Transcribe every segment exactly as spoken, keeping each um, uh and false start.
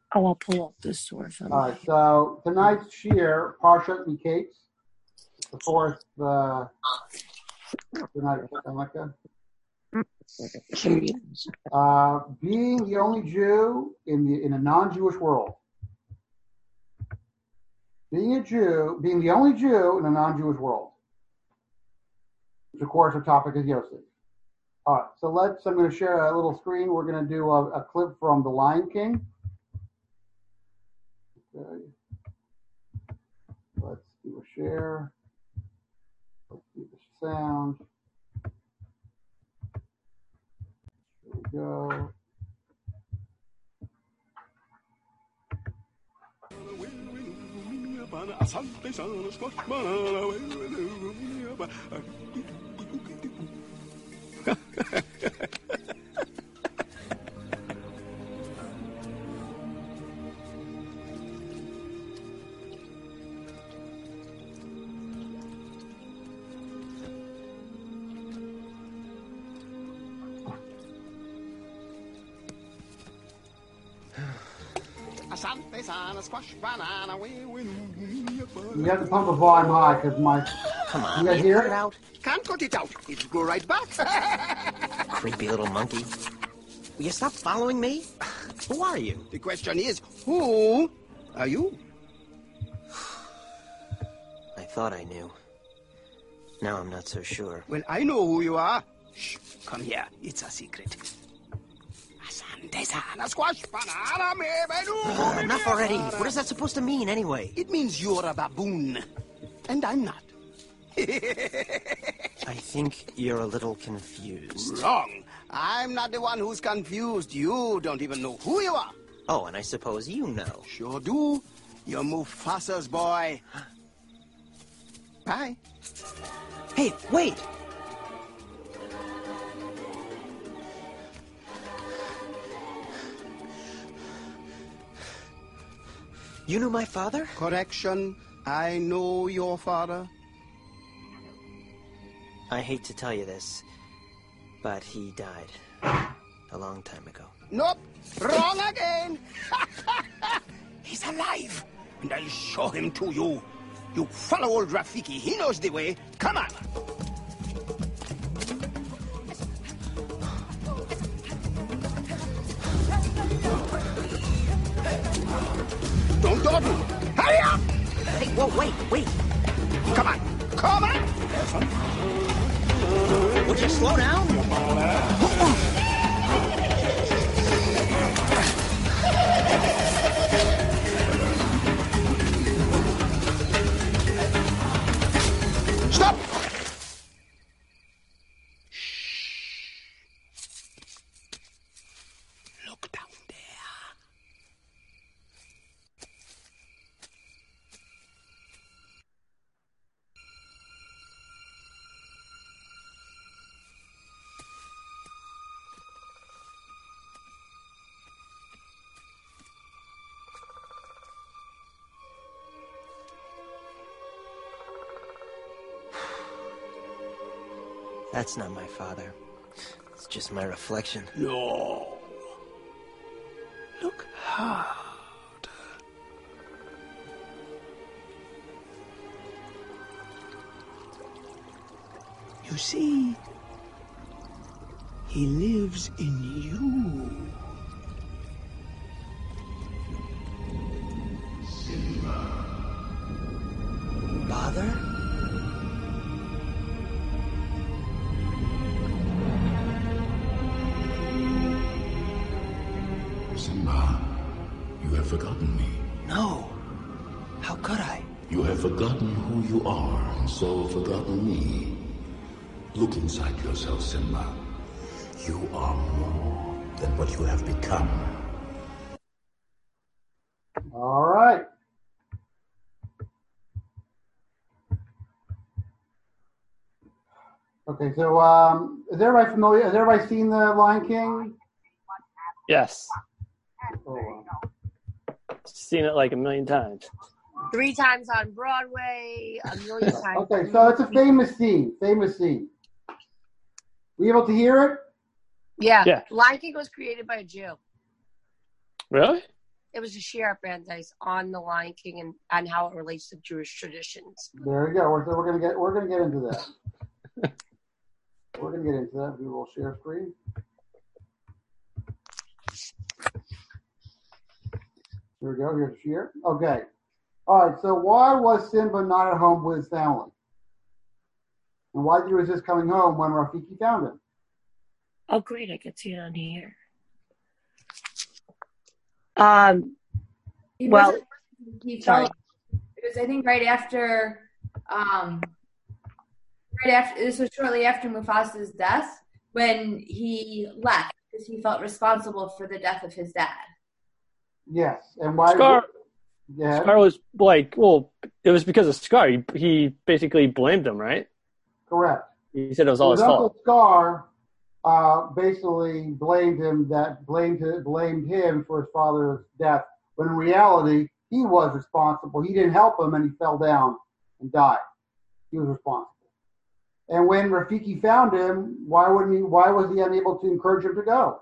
Oh, I'll pull up this source. All right, so tonight's shir, Parshat Miketz, the fourth uh, tonight, Emeka. Uh, being the only Jew in the in a non-Jewish world. Being a Jew, being the only Jew in a non-Jewish world. Which, of course, our topic is Yosef. All right, so let's, I'm going to share a little screen. We're going to do a, a clip from The Lion King. Okay. Let's do a share. Let's do the sound. Here we go. You have to pump the volume high because my. Come on, you guys hear it? out. Can't cut it out. It'll go right back. Creepy little monkey. Will you stop following me? Who are you? The question is, who are you? I thought I knew. Now I'm not so sure. Well, I know who you are. Shh, come here. It's a secret. Squash, banana, Uh, enough already. What is that supposed to mean, anyway? It means you're a baboon. And I'm not. I think you're a little confused. Wrong. I'm not the one who's confused. You don't even know who you are. Oh, and I suppose you know. Sure do. You're Mufasa's boy. Bye. Hey, wait! You knew my father? Correction. I know your father. I hate to tell you this, but he died a long time ago. Nope. Wrong again. He's alive. And I'll show him to you. You follow old Rafiki. He knows the way. Come on. Don't dawdle. Hurry up! Hey, whoa, wait, wait. Come on. Come on. Would you slow down? Stop! Look down there. That's not my father. It's just my reflection. No. Look hard. You see, he lives in you. Father? Simba, you have forgotten me. No. How could I? You have forgotten who you are, and so forgotten me. Look inside yourself, Simba. You are more than what you have become. All right. Okay, so um, is everybody familiar? Has everybody seen The Lion King? Yes. Oh, wow. Seen it like a million times. Three times on Broadway, a million times. Okay, so it's a famous scene. Famous scene. Were you able to hear it? Yeah. Yeah. Lion King was created by a Jew. Really? it was a Sheriff Brandeis on the Lion King and, and how it relates to Jewish traditions. There we go. We're, so we're gonna get we're gonna get into that. We're gonna get into that. We will share screen. Here we go. Here's the share. Okay. All right. So why was Simba not at home with his family? And why did he resist coming home when Rafiki found him? Oh, great. I can see it on here. Um, He well, wasn't- he sorry. fell. It was, I think, right after, um, right after. This was shortly after Mufasa's death when he left because he felt responsible for the death of his dad. Yes. And why? Scar, Yeah. Scar was like, well, it was because of Scar. He, he basically blamed him, right? Correct. He said it was all his His Uncle fault. Scar uh, basically blamed him that blamed blamed him for his father's death, when in reality he was responsible. He didn't help him, and he fell down and died. He was responsible. And when Rafiki found him, why wouldn't he? Why was he unable to encourage him to go?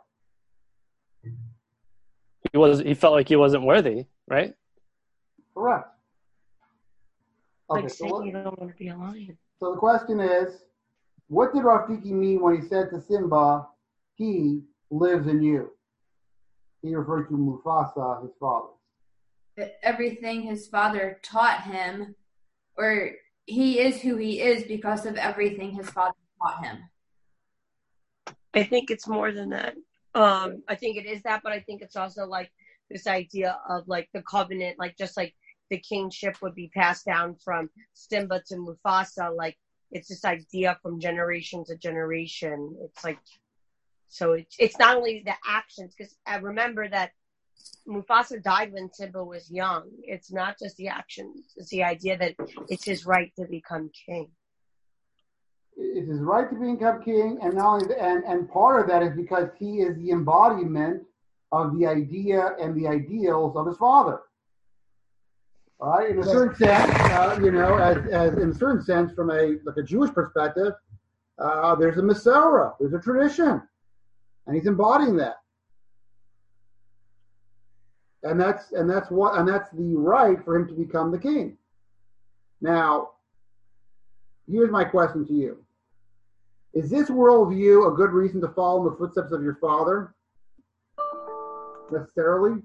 He was. He felt like he wasn't worthy, right? Correct. Okay, Like so, saying what- you don't want to be a lion. so the question is, what did Rafiki mean when he said to Simba, "He lives in you"? He referred to Mufasa, his father. That everything his father taught him, or he is who he is because of everything his father taught him. I think it's more than that. Um, I think it is that, but I think it's also like this idea of like the covenant, like just like the kingship would be passed down from Simba to Mufasa. Like it's this idea from generation to generation. It's like, so it's, it's not only the actions, because I remember that Mufasa died when Simba was young. It's not just the actions. It's the idea that it's his right to become king. It's his right to become king, and not only and and part of that is because he is the embodiment of the idea and the ideals of his father. All right, in a certain sense, uh, you know, as, as in a certain sense, from a like a Jewish perspective, uh, there's a Masorah, there's a tradition, and he's embodying that, and that's and that's what and that's the right for him to become the king. Now, here's my question to you. Is this worldview a good reason to follow in the footsteps of your father? Necessarily?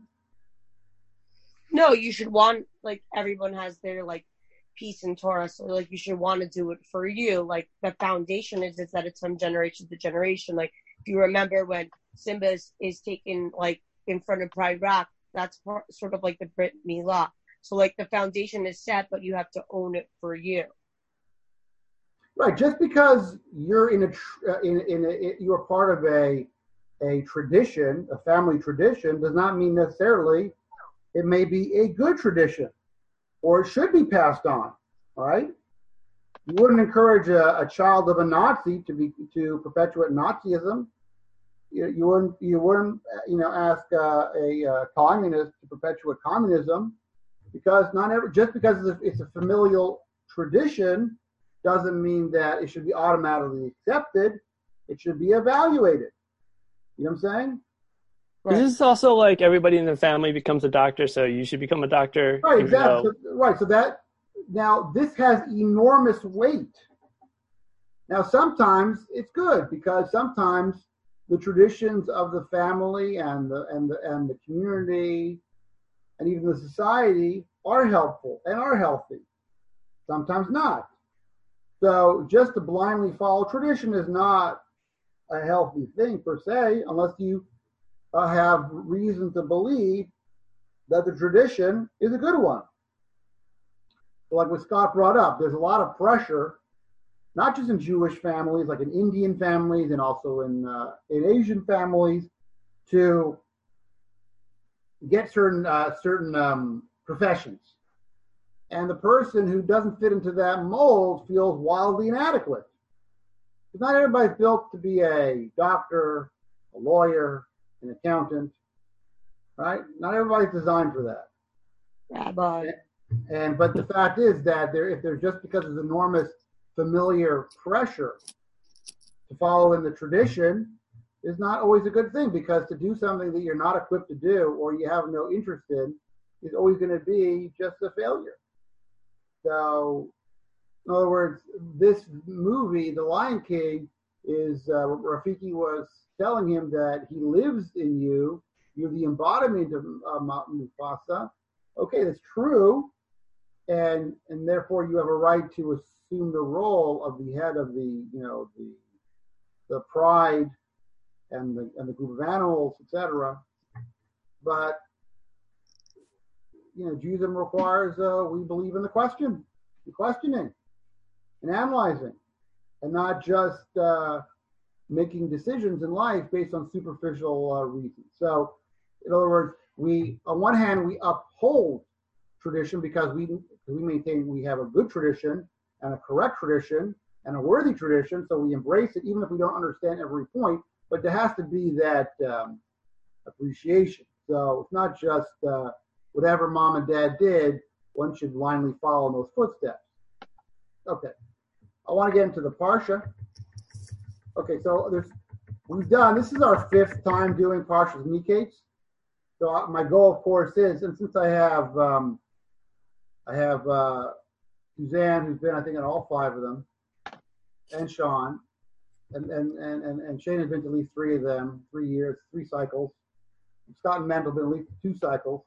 No, you should want, like, everyone has their, like, peace in Torah, so, like, you should want to do it for you. Like, the foundation is, is that it's from generation to generation. Like, if you remember when Simba is, is taken, like, in front of Pride Rock, that's part, sort of like the Brit Milah. So, like, the foundation is set, but you have to own it for you. Right. Just because you're in a tr- in in a, you're part of a a tradition, a family tradition, does not mean necessarily it may be a good tradition, or it should be passed on. All right. You wouldn't encourage a, a child of a Nazi to be to perpetuate Nazism. You, you wouldn't you wouldn't you know ask uh, a, a communist to perpetuate communism, because not every just because it's a, it's a familial tradition doesn't mean that it should be automatically accepted. It should be evaluated. You know what I'm saying? Right. Is this also like everybody in the family becomes a doctor, so you should become a doctor? Right, even exactly. though- So, right, so that, now this has enormous weight. Now sometimes it's good because sometimes the traditions of the family and the, and the, and the community and even the society are helpful and are healthy. Sometimes not. So just to blindly follow tradition is not a healthy thing per se, unless you uh, have reason to believe that the tradition is a good one. So like what Scott brought up, there's a lot of pressure, not just in Jewish families, like in Indian families and also in uh, in Asian families, to get certain uh, certain um, professions. And the person who doesn't fit into that mold feels wildly inadequate. Because not everybody's built to be a doctor, a lawyer, an accountant, right? Not everybody's designed for that. Rabbi. And but the fact is that there, if there's just because of enormous familiar pressure to follow in the tradition, is not always a good thing, because to do something that you're not equipped to do or you have no interest in is always going to be just a failure. So, in other words, this movie, The Lion King, is uh, Rafiki was telling him that he lives in you. You're the embodiment of uh, Mufasa. Okay, that's true, and and therefore you have a right to assume the role of the head of the, you know, the the pride and the and the group of animals, et cetera. But you know, Judaism requires uh, we believe in the question, the questioning, and analyzing, and not just uh, making decisions in life based on superficial uh, reasons. So, in other words, we, on one hand, we uphold tradition because we we maintain we have a good tradition and a correct tradition and a worthy tradition, so we embrace it even if we don't understand every point. But there has to be that um, appreciation. So it's not just uh, whatever mom and dad did, one should blindly follow in those footsteps. Okay, I want to get into the Parsha. Okay, so there's we've done, this is our fifth time doing Parshas Miketz. So my goal, of course, is, and since I have um, I have uh, Suzanne, who's been, I think, on all five of them, and Sean, and and and and, and Shane has been to at least three of them, three years, three cycles. Scott and Mendel have been at least two cycles.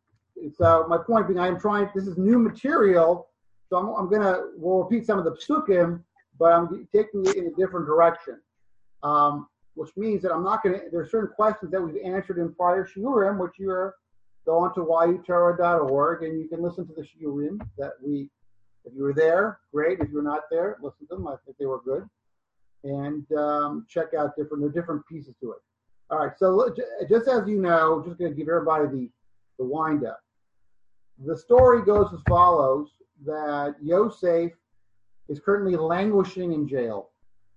So my point being, I am trying. This is new material, so I'm, I'm gonna we'll repeat some of the psukim, but I'm taking it in a different direction. Um, which means that I'm not going to, there are certain questions that we've answered in prior shiurim, which you're, go on to y u torah dot org and you can listen to the shiurim that we, if you were there, great. If you're not there, listen to them. I think they were good. And um, check out different, there are different pieces to it. All right, so just as you know, just going to give everybody the, the wind up. The story goes as follows, that Yosef is currently languishing in jail.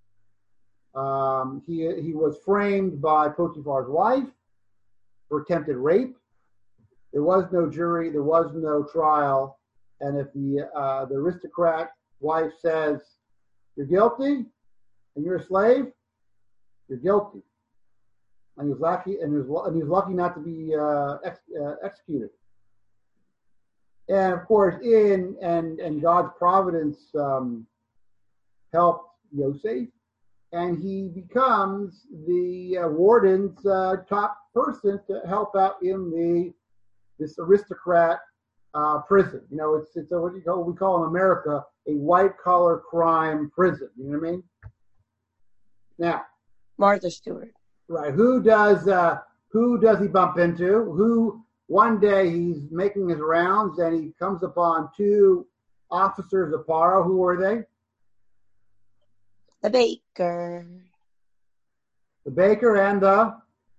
Um, he he was framed by Potiphar's wife for attempted rape. There was no jury, there was no trial, and if the uh, the aristocrat wife says you're guilty and you're a slave, you're guilty, and he was lucky and he was and he was lucky not to be uh, ex, uh, executed. And of course, in and and God's providence um, helped Yosef. And he becomes the uh, warden's uh, top person to help out in the this aristocrat uh, prison. You know, it's it's a, what you call, we call in America a white collar crime prison. You know what I mean? Now, Martha Stewart. Right. Who does uh, who does he bump into? Who one day he's making his rounds and he comes upon two officers of Paro. Who were they? The baker. The baker and the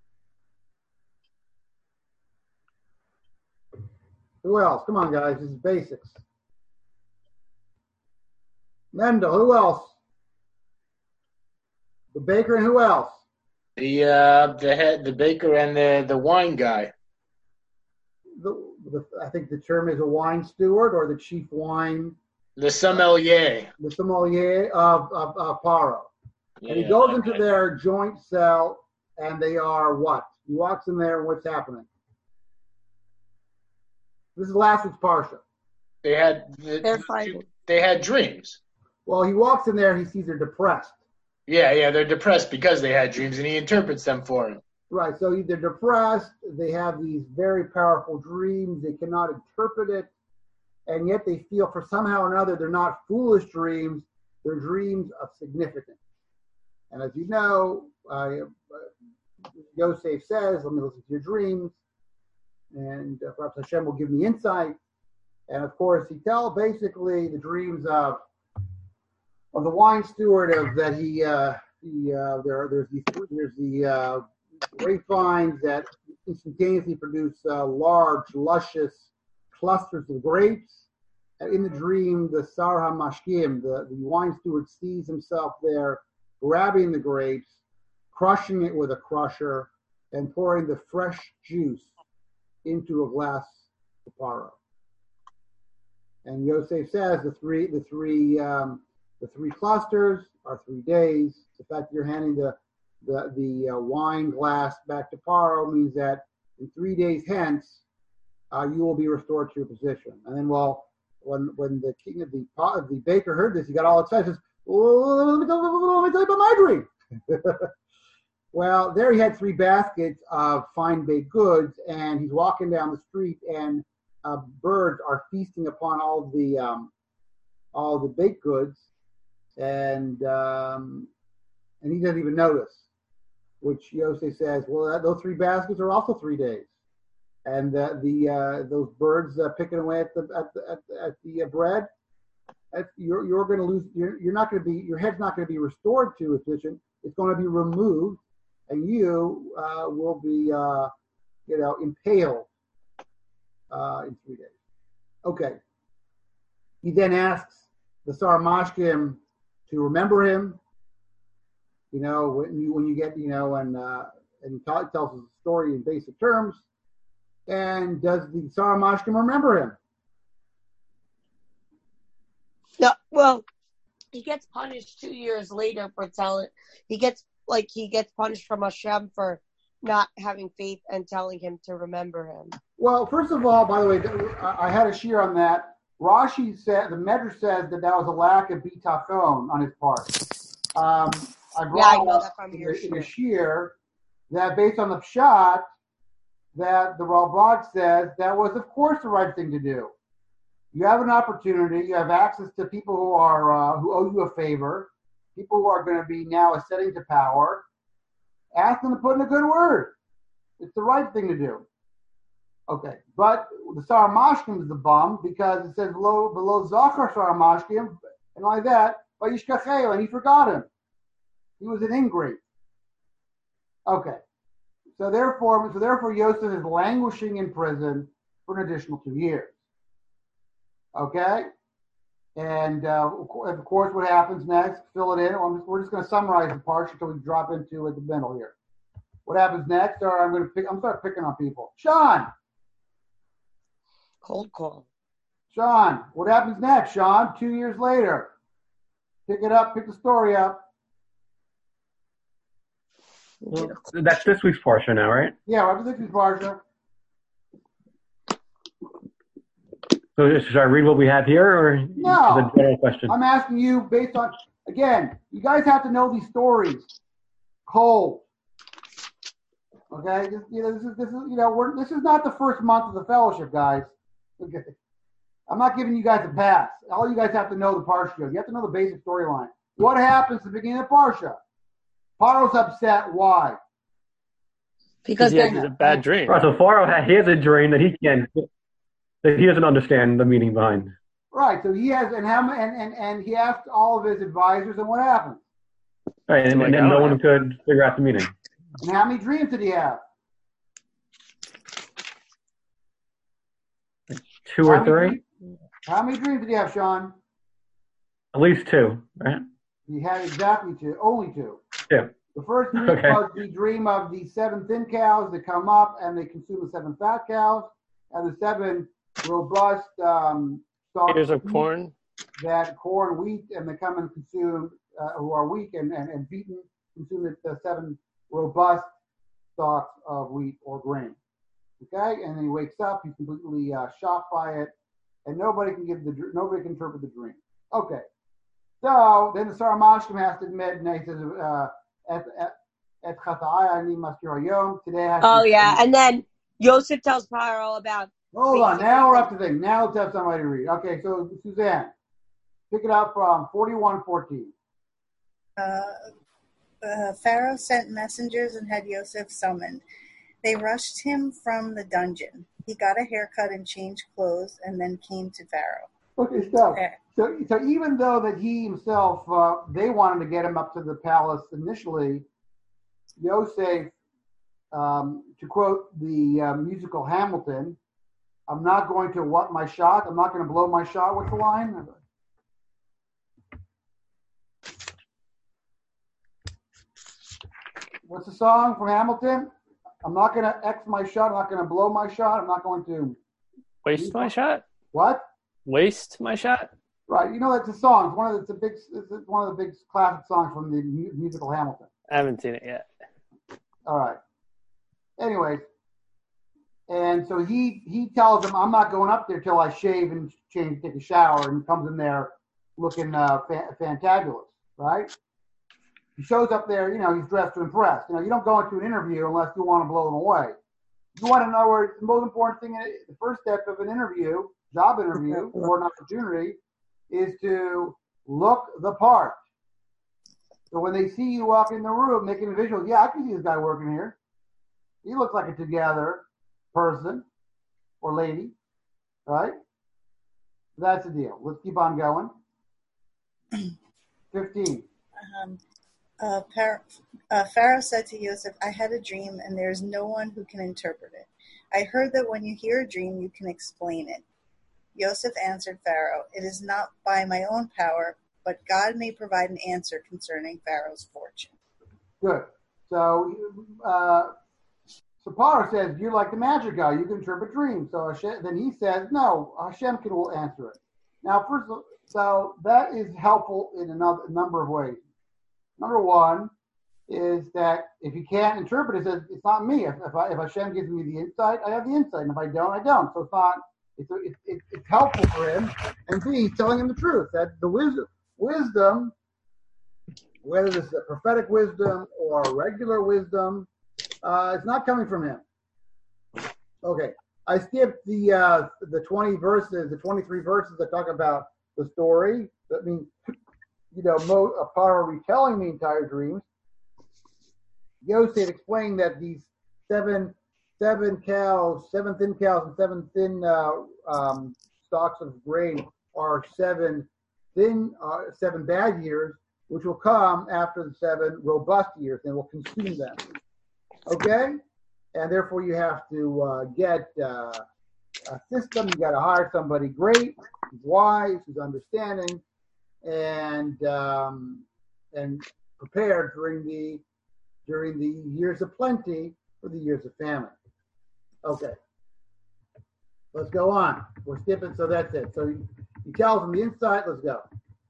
who else? Come on, guys. This is basics. Mendel. Who else? The baker and who else? The uh, the head, the baker and the, the wine guy. The, the I think the term is a wine steward or the chief wine. The sommelier. The sommelier of, of, of Paro. Yeah, and he goes okay. into their joint cell, and they are what? He walks in there, and what's happening? This is last week's Parsha. They had the, They're fighting. They had dreams. Well, he walks in there, and he sees they're depressed. Yeah, yeah, they're depressed because they had dreams, and he interprets them for him. Right, so they're depressed, they have these very powerful dreams, they cannot interpret it, and yet they feel for somehow or another they're not foolish dreams, they're dreams of significance. And as you know, uh, Yosef says, let me listen to your dreams, and uh, perhaps Hashem will give me insight. And of course, he tells basically the dreams of of the wine steward of that he uh, he uh, there there's the there's the uh, grapevines that instantaneously produce uh, large, luscious clusters of grapes. And in the dream, the Sar HaMashkim, the, the wine steward, sees himself there grabbing the grapes, crushing it with a crusher, and pouring the fresh juice into a glass of Paro. And Yosef says the three the three um, the three clusters are three days. The fact that you're handing the the the uh, wine glass back to Paro means that in three days hence, uh, you will be restored to your position. And then, well, when when the king of the the baker heard this, he got all excited. Says, "Oh, let me tell you about my dream." Well, there he had three baskets of fine baked goods, and he's walking down the street, and uh, birds are feasting upon all the um, all the baked goods, and um, and he doesn't even notice. Which Yosef says, well, that, those three baskets are also three days, and uh, the uh, those birds uh, picking away at the at the at the, at the uh, bread, at, you're you're going to lose. You're, you're not going to be. Your head's not going to be restored to a position. It's going to be removed, and you uh, will be, uh, you know, impaled uh, in three days. Okay. He then asks the Sarmashkim to remember him. You know, when you when you get, you know, and uh, and he t- tells us the story in basic terms. And does the Sarmashkim remember him? No, well, he gets punished two years later for telling. He gets like he gets punished from Hashem for not having faith and telling him to remember him. Well, first of all, by the way, I had a shear on that. Rashi said the Medrash says that that was a lack of bitachon on his part. Um, I brought yeah, I know that from in, your in a shear that based on the pshat that the Ralbag says that was of course the right thing to do. You have an opportunity. You have access to people who are uh, who owe you a favor, people who are going to be now ascending to power. Ask them to put in a good word. It's the right thing to do. Okay, but the Sarmashkim is the bum because it says below below Zachar Sarmashkim, and like that, but Yishkacheo, and he forgot him. He was an ingrate. Okay, so therefore, so therefore, Yosef is languishing in prison for an additional two years. Okay, and uh, of course, what happens next? Fill it in. I'm just, we're just going to summarize the parts until we drop into at the middle here. What happens next? Or I'm going to pick. I'm start picking on people. Sean. Cold call. Sean, what happens next? Sean, two years later, pick it up. Pick the story up. Well, that's this week's portion now, right? Yeah, we're this week's portion. So should I read what we have here, or no? The general question. I'm asking you based on. Again, you guys have to know these stories cold. Okay, this, you know, this is this is you know we're this is not the first month of the fellowship, guys. Okay, I'm not giving you guys a pass. All you guys have to know the parsha. You have to know the basic storyline. What happens at the beginning of parsha? Paro's upset. Why? Because he has a bad dream. Right, so Pharaoh has, he has a dream that he can that he doesn't understand the meaning behind. Right. So he has, and how, and and and he asked all of his advisors, and what happened? Right, and, and, and no one could figure out the meaning. And how many dreams did he have? Two how or three? Dreams, how many dreams did he have, Sean? At least two, right? He had exactly two, only two. Two. The first dream okay. was the dream of the seven thin cows that come up and they consume the seven fat cows, and the seven robust um, ears of corn. That corn, wheat, and they come and consume, uh, who are weak and, and, and beaten, consume the, the seven robust stalks of wheat or grain. Okay, and then he wakes up. He's completely uh, shocked by it, and nobody can give the nobody can interpret the dream. Okay, so then the Sarmashkim has to admit, and he says, uh, "Et et chata'ai ani maskir hayom." Today, I have oh to, yeah, and then Yosef tells Paro about. Hold on, now we're up to things. Now let's have somebody read. Okay, so Suzanne, pick it up from forty-one fourteen. Uh, uh, Pharaoh sent messengers and had Yosef summoned. They rushed him from the dungeon. He got a haircut and changed clothes, and then came to Pharaoh. Okay, so okay. so so even though that he himself, uh, they wanted to get him up to the palace initially, Yosef, um, to quote the uh, musical Hamilton, "I'm not going to what my shot. I'm not going to blow my shot." What's the line? What's the song from Hamilton? I'm not going to X my shot. I'm not going to blow my shot. I'm not going to waste my shot. What? Waste my shot. Right. You know, that's a song. It's one of the, it's a big. It's one of the big classic songs from the musical Hamilton. I haven't seen it yet. All right. Anyways, and so he he tells him, I'm not going up there till I shave and change, take a shower, and comes in there looking uh, fa- fantabulous, right? He shows up there, you know, he's dressed to impress. You know, you don't go into an interview unless you want to blow them away. You want to know where the most important thing, the first step of an interview, job interview, or an opportunity, is to look the part. So when they see you walk in the room, they can visualize, yeah, I can see this guy working here. He looks like a together person or lady, right? That's the deal. Let's keep on going. fifteen. Um, uh, Par- uh, Pharaoh said to Joseph, I had a dream, and there is no one who can interpret it. I heard that when you hear a dream, you can explain it. Joseph answered Pharaoh, it is not by my own power, but God may provide an answer concerning Pharaoh's fortune. Good. So, uh, so Paro says, you're like the magic guy. You can interpret dreams. So Hashem, then he says, no, Hashem can will answer it. Now, first, of, so that is helpful in another a number of ways. Number one is that if you can't interpret it, it's, it's not me. If, if, I, if Hashem gives me the insight, I have the insight. And if I don't, I don't. So it's not. It's it, it, it's helpful for him. And B, he's telling him the truth. That the wisdom, wisdom, whether this is a prophetic wisdom or regular wisdom, uh, it's not coming from him. Okay, I skipped the uh, the twenty verses, the twenty-three verses that talk about the story. That means, you know, Mo, Paro retelling the entire dreams. Yosef explained that these seven seven cows, seven thin cows, and seven thin uh, um, stalks of grain are seven thin, uh, seven bad years, which will come after the seven robust years, and will consume them. Okay, and therefore you have to uh, get uh, a system. You got to hire somebody great, who's wise, who's understanding, and um, and prepared during the during the years of plenty or the years of famine. Okay, let's go on. We're skipping, so that's it. So he, he tells them the insight. Let's go.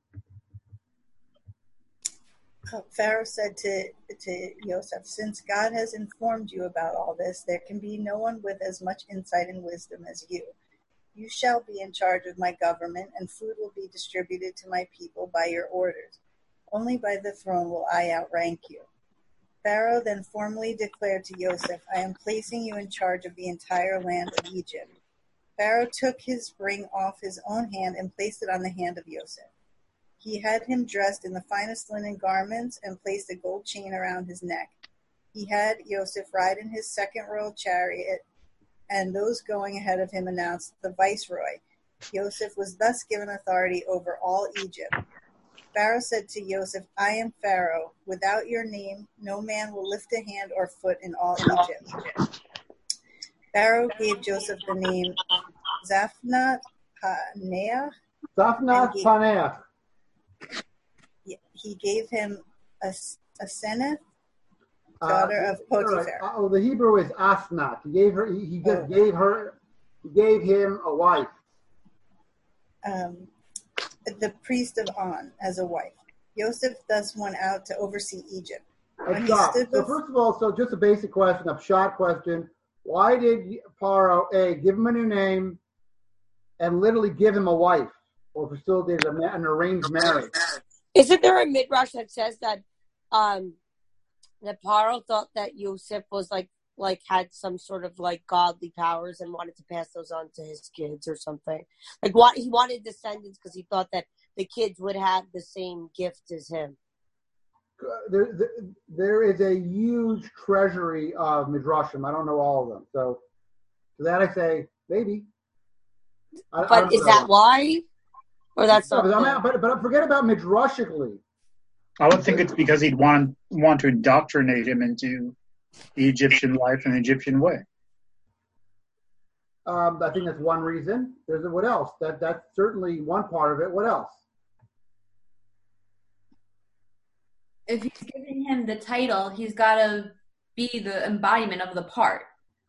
Pharaoh said to, to Joseph, since God has informed you about all this, there can be no one with as much insight and wisdom as you. You shall be in charge of my government, and food will be distributed to my people by your orders. Only by the throne will I outrank you. Pharaoh then formally declared to Joseph, I am placing you in charge of the entire land of Egypt. Pharaoh took his ring off his own hand and placed it on the hand of Joseph. He had him dressed in the finest linen garments and placed a gold chain around his neck. He had Joseph ride in his second royal chariot, and those going ahead of him announced, the viceroy. Joseph was thus given authority over all Egypt. Pharaoh said to Joseph, I am Pharaoh. Without your name, no man will lift a hand or foot in all Egypt. Pharaoh gave Joseph the name Zaphnath Paneah. Zaphnath Paneah. He gave him a, a Seneth, daughter uh, of Potiphar. Right. Oh, the Hebrew is Asnath. He gave her. He, he just oh. gave her. He gave him a wife. Um, the priest of On as a wife. Joseph thus went out to oversee Egypt. When stop. He so first of all, so just a basic question, a short question. Why did Paro A give him a new name and literally give him a wife or facilitate an arranged marriage? Isn't there a midrash that says that um, that Paro thought that Yosef was like like had some sort of like godly powers and wanted to pass those on to his kids or something? Like what he wanted descendants because he thought that the kids would have the same gift as him. There, there, there is a huge treasury of midrashim. I don't know all of them, so to that I say maybe. I, but I is that know. why? Or that's no, not. But, but but forget about midrashically. I would think it's because he'd want want to indoctrinate him into the Egyptian life and the Egyptian way. Um, I think that's one reason. There's a, what else? That that's certainly one part of it. What else? If he's giving him the title, he's got to be the embodiment of the part.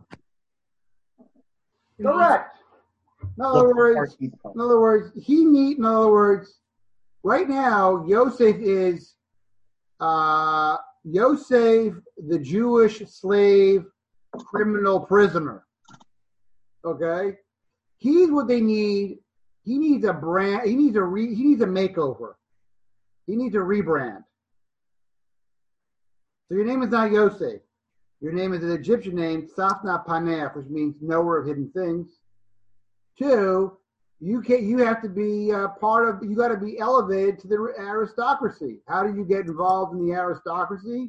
Correct. In other words, in other words, he need. In other words, right now, Yosef is uh, Yosef, the Jewish slave criminal prisoner. Okay, he's what they need. He needs a brand. He needs a re, he needs a makeover. He needs a rebrand. So your name is not Yosef. Your name is an Egyptian name, Safna Paneach, which means knower of hidden things. Two, you can you have to be uh, part of. You got to be elevated to the aristocracy. How do you get involved in the aristocracy?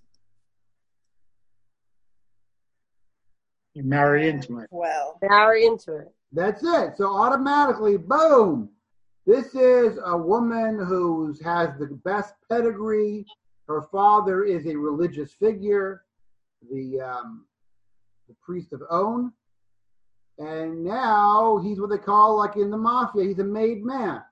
You marry into it. Well, marry into it. That's it. So automatically, boom. This is a woman who has the best pedigree. Her father is a religious figure, the um, the priest of On. And now he's what they call, like in the mafia, he's a made man.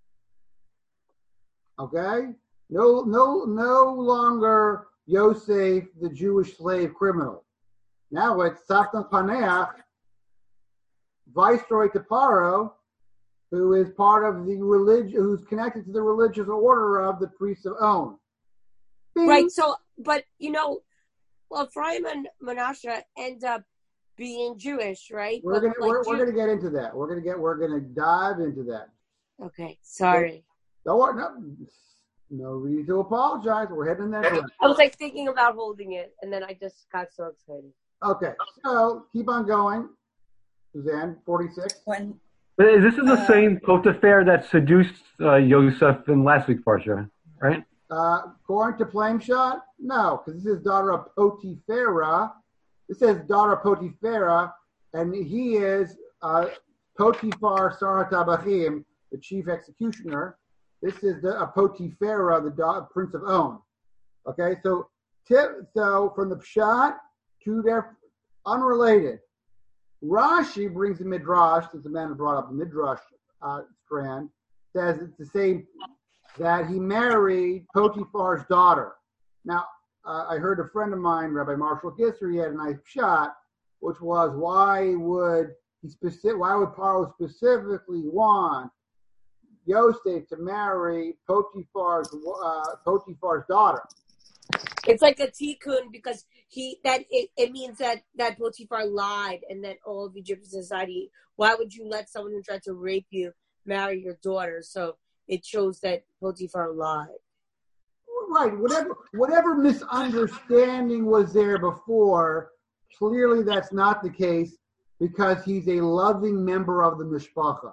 Okay? No, no, no longer Yosef, the Jewish slave criminal. Now it's Safna Paneach, viceroy to Paro, who is part of the religion, who's connected to the religious order of the priests of On. Bing. Right. So, but you know, well, Ephraim and Manasseh end up being Jewish, right? We're But, gonna like, we're, Jew- we're gonna get into that. We're gonna get we're gonna dive into that. Okay, sorry. Don't worry, no, no reason to apologize. We're heading in that direction. I was like thinking about holding it, and then I just got so excited. Okay, so keep on going. Suzanne, forty-six. When But this is the Uh, same Potiphar that seduced uh, Yosef in last week's parsha, right? Uh, according to Flame Shot, no, because this is daughter of Potiphera. This says daughter of Potiphera, and he is uh, Potiphar Sarat Abachim, the chief executioner. This is the uh, Potiphera, the da- prince of On. Okay, so tip, so from the Pshat to their unrelated. Rashi brings the Midrash, since the man who brought up the Midrash uh, strand, says it's the same, that he married Potiphar's daughter. Now, uh, I heard a friend of mine, Rabbi Marshall Gisser, he had a nice shot, which was why would he specific, why would Paro specifically want Yosef to marry Potiphar's uh, Potiphar's daughter? It's like a tikkun because he that it, it means that that Potiphar lied and that all of Egyptian society. Why would you let someone who tried to rape you marry your daughter? So it shows that Potiphar lied. Right. Whatever whatever misunderstanding was there before, clearly that's not the case because he's a loving member of the mishpacha.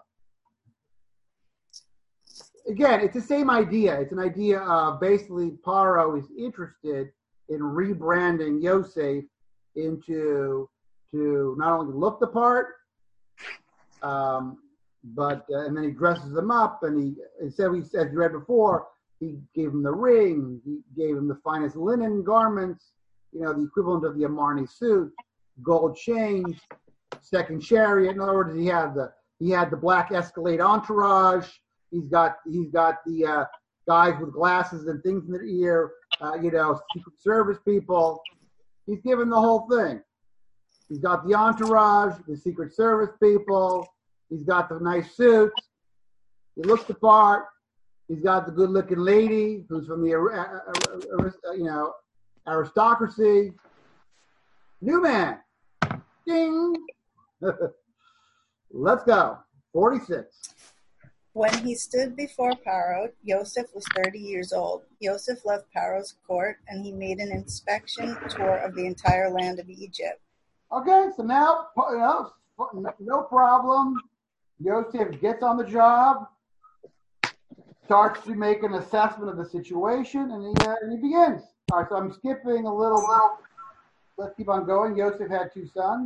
Again, it's the same idea. It's an idea of basically Paro is interested in rebranding Yosef into to not only look the part, um, but uh, and then he dresses him up, and he instead we as you read before, he gave him the ring, he gave him the finest linen garments, you know, the equivalent of the Amarni suit, gold chains, second chariot. In other words, he had the he had the black Escalade entourage. He's got he's got the uh, guys with glasses and things in their ear, uh, you know, Secret Service people. He's given the whole thing. He's got the entourage, the Secret Service people. He's got the nice suits. He looks the part. He's got the good-looking lady who's from the uh, uh, you know aristocracy. New man. Ding. Let's go. forty-six. When he stood before Paro, Yosef was thirty years old. Yosef left Paro's court, and he made an inspection tour of the entire land of Egypt. Okay, so now, you know, no problem. Yosef gets on the job, starts to make an assessment of the situation, and he, uh, and he begins. All right, so I'm skipping a little. Let's keep on going. Yosef had two sons.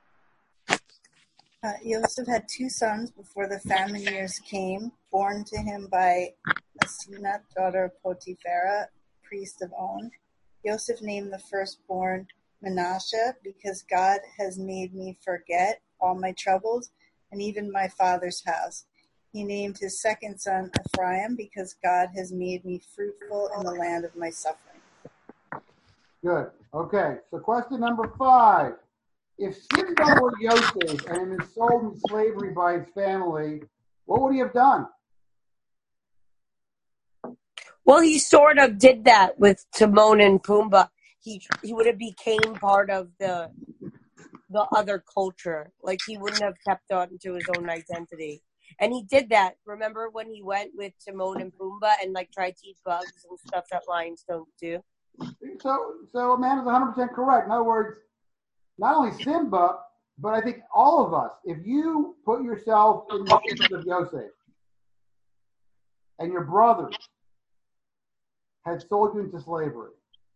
Uh, Yosef had two sons before the famine years came, born to him by Asenat, daughter of Potiphera, priest of On. Yosef named the firstborn Manasseh because God has made me forget all my troubles and even my father's house. He named his second son Ephraim because God has made me fruitful in the land of my suffering. Good. Okay, so question number five. If Simba were Yosef and had been sold in slavery by his family, what would he have done? Well, he sort of did that with Timon and Pumbaa. He he would have became part of the the other culture. Like he wouldn't have kept on to his own identity. And he did that. Remember when he went with Timon and Pumbaa and like tried to eat bugs and stuff that lions don't do? So, so Amanda's one hundred percent correct. In other words, not only Simba, but I think all of us, if you put yourself in the shoes of Yosef and your brothers had sold you into slavery,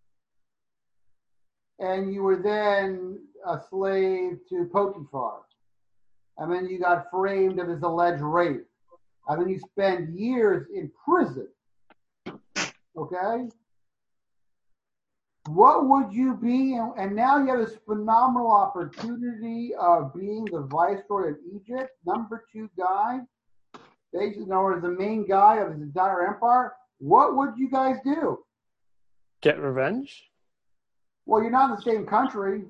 and you were then a slave to Potiphar, and then you got framed of his alleged rape, and then you spend years in prison, okay? What would you be? And, and now you have this phenomenal opportunity of being the viceroy of Egypt, number two guy, basically known as the main guy of his entire empire. What would you guys do? Get revenge? Well, you're not in the same country.